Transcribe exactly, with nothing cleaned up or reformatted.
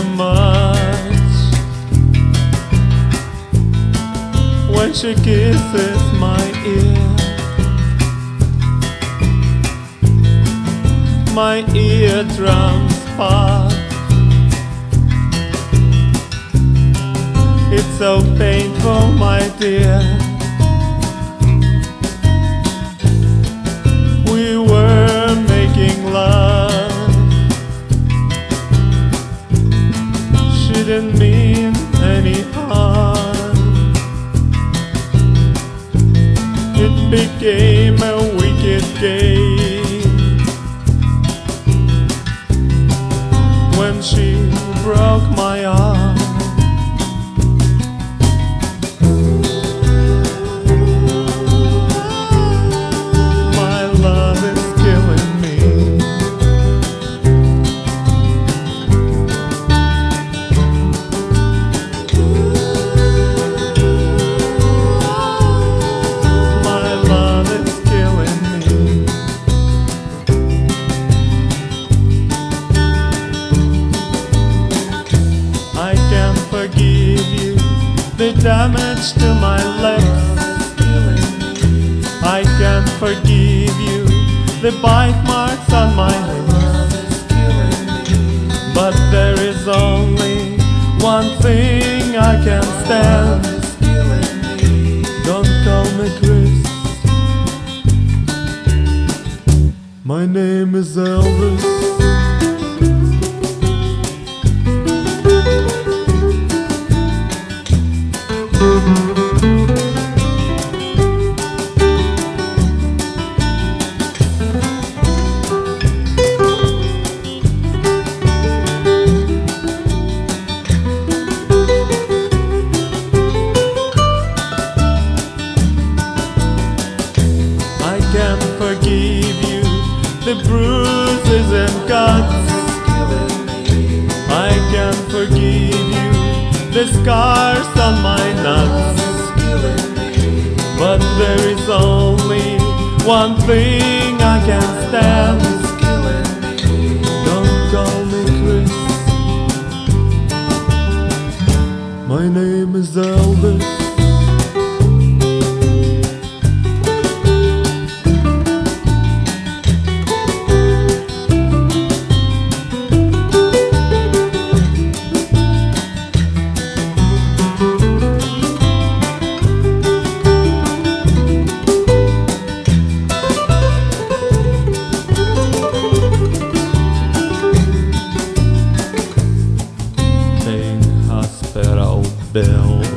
much when she kisses my ear. My eardrums part. It's so painful, my dear. We were making love. She didn't mean any harm. It became a wicked game when she broke my arm. Forgive you the damage to my legs. I can't forgive you the bite marks on my lips. But there is only one thing I can stand. Don't call me Chris. My name is Elvis. I can't forgive you the bruises and cuts. I can't forgive you the scars on my nuts. But there is only one thing I can stand. Don't call me Chris. My name is Elvis. Hospital bill.